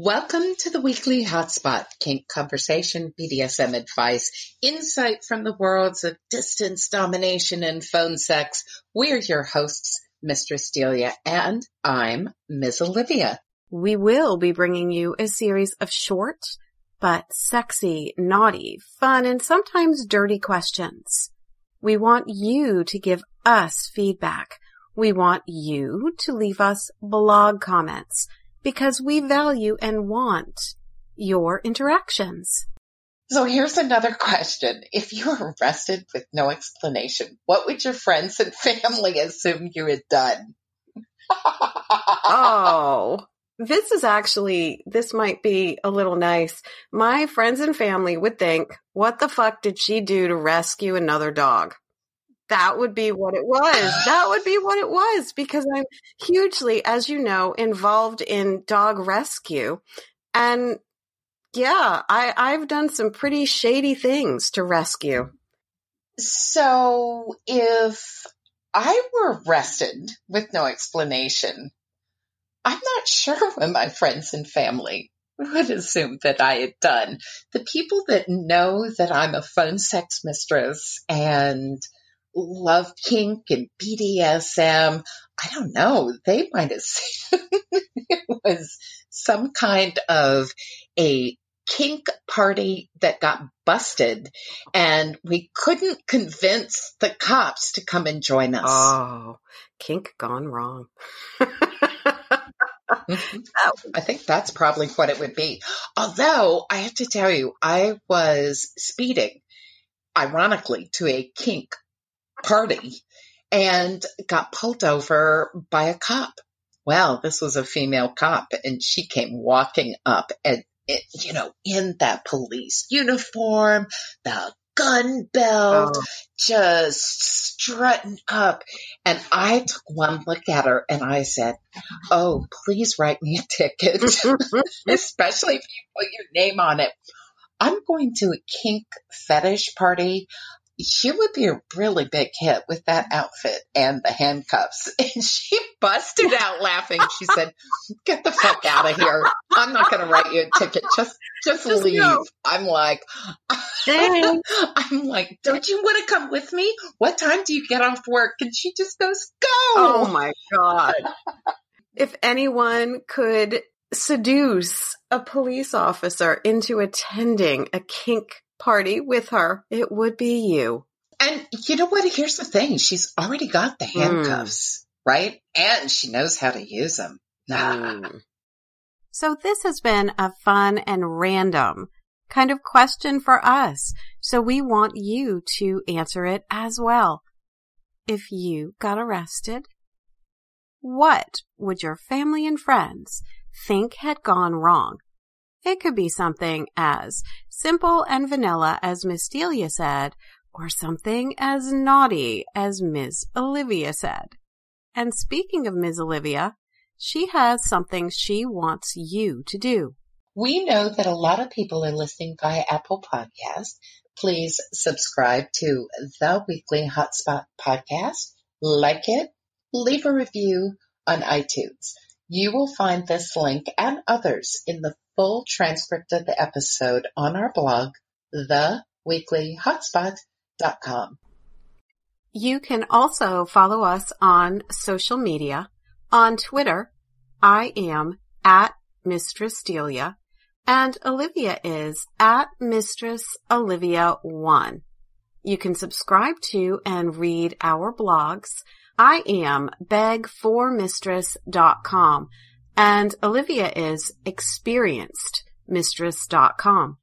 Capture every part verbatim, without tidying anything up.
Welcome to the weekly hotspot, kink conversation, B D S M advice, insight from the worlds of distance domination and phone sex. We're your hosts, Mistress Delia, and I'm Miz Olivia. We will be bringing you a series of short, but sexy, naughty, fun, and sometimes dirty questions. We want you to give us feedback. We want you to leave us blog comments, because we value and want your interactions. So here's another question. If you were arrested with no explanation, what would your friends and family assume you had done? Oh, this is actually, this might be a little nice. My friends and family would think, what the fuck did she do to rescue another dog? That would be what it was. That would be what it was, because I'm hugely, as you know, involved in dog rescue. And yeah, I, I've done some pretty shady things to rescue. So if I were arrested with no explanation, I'm not sure what my friends and family would assume that I had done. The people that know that I'm a phone sex mistress and love kink and B D S M, I don't know, they might assume it was some kind of a kink party that got busted and we couldn't convince the cops to come and join us. Oh, kink gone wrong. I think that's probably what it would be. Although, I have to tell you, I was speeding, ironically, to a kink party and got pulled over by a cop. Well, this was a female cop, and she came walking up and, it, you know, in that police uniform, the gun belt, oh. just strutting up. And I took one look at her and I said, oh, please write me a ticket, especially if you put your name on it. I'm going to a kink fetish party. She would be a really big hit with that outfit and the handcuffs. And she busted out laughing. She said, get the fuck out of here. I'm not going to write you a ticket. Just, just, just leave. Go. I'm like, I'm like, don't you want to come with me? What time do you get off work? And she just goes, go. Oh my God. If anyone could seduce a police officer into attending a kink party with her, it would be you. And you know what? Here's the thing. She's already got the handcuffs, mm. right? And she knows how to use them. Mm. So this has been a fun and random kind of question for us. So we want you to answer it as well. If you got arrested, what would your family and friends think had gone wrong? It could be something as simple and vanilla as Miss Delia said, or something as naughty as Miz Olivia said. And speaking of Miz Olivia, she has something she wants you to do. We know that a lot of people are listening via Apple Podcasts. Please subscribe to the Weekly Hotspot Podcast, like it, leave a review on iTunes. You will find this link and others in the full transcript of the episode on our blog, the weekly hotspot dot com. You can also follow us on social media. On Twitter, I am at Mistress Delia, and Olivia is at Mistress Olivia one. You can subscribe to and read our blogs. I am beg for mistress dot com. And Olivia is experienced mistress dot com.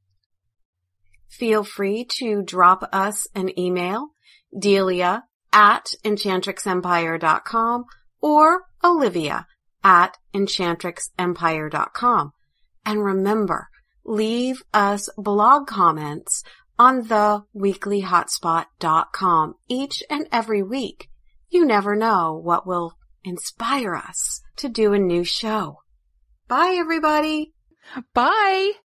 Feel free to drop us an email, Delia at enchantrix empire dot com or Olivia at enchantrix empire dot com. And remember, leave us blog comments on the weekly hotspot dot com each and every week. You never know what will inspire us to do a new show. Bye, everybody. Bye.